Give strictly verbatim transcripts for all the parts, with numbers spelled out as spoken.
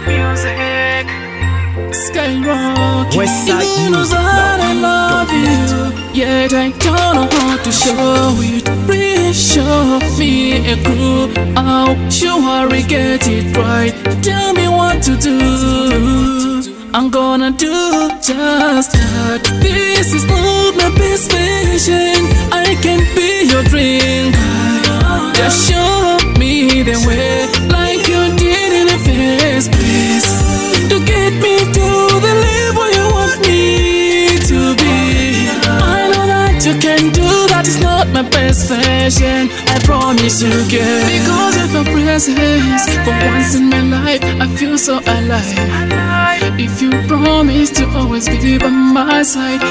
music. Skyrock. Westside You know Music that I love Love. you, yet I don't know how to show it. Please show me a clue. How sure we get it right? Tell me what to do. I'm gonna do just that. This is not my best vision. I can be your drink. Just show me the way, like you did in the first place, to get me to the level you want me to be. I know that you can do that. It's not my best version, I promise you can. Because of your presence, for once in my life I feel so alive. If you promise to always be by my side,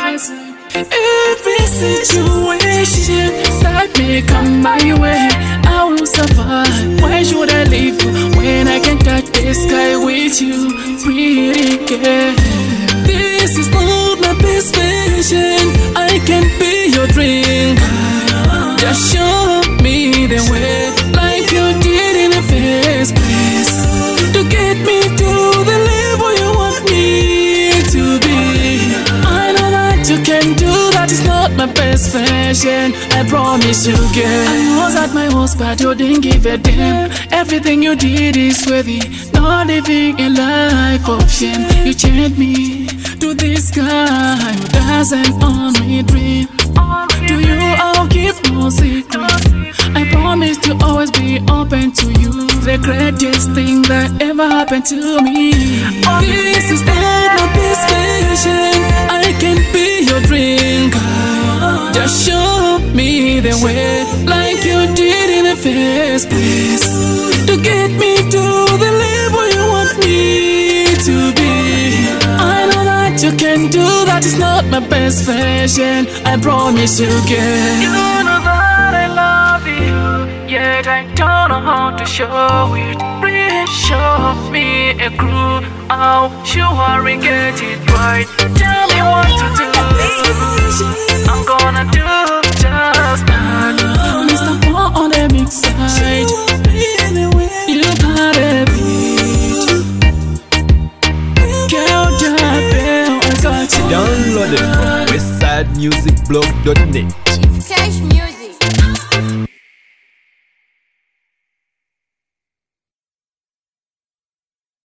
every situation that may come my way, I will survive. Why should I live when I can touch the sky with you, pretty girl? This is not my best vision. I can be your drink. Just show me the way, like you did in the first place, to get me to the level you want me to be. I know that you can do that. It's not my best version, I promise you can. I was at my worst, but you didn't give a damn. Everything you did is worthy, not living a life of shame. You changed me to this guy who doesn't only dream. To you I'll keep no secret. I promise to always be open to you. The greatest thing that ever happened to me. This is not my best vision. I can be your drink. Just show me the way, like you did in the first place, to get me to the level you want me to be. I know that you can do that. It's not my best version, I promise you can. You know that I love you, yet I don't know how to show it. Please show me a clue. How sure we get it right? Tell me what to do. I'm gonna do just that. Mister Paul on the mix side, you got a beat. Girl, that bell, I got you. Download it from westside music blog dot net. It's Cash Music.